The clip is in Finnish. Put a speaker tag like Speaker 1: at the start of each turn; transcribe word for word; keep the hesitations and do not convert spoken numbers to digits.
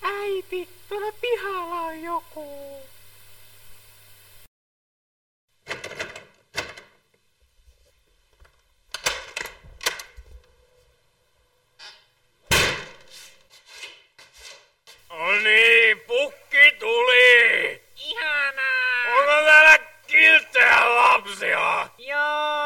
Speaker 1: Äiti, tuolla pihalla on joku.
Speaker 2: No niin, pukki tuli.
Speaker 1: Ihanaa.
Speaker 2: Onko täällä kilttejä lapsia?
Speaker 1: Joo.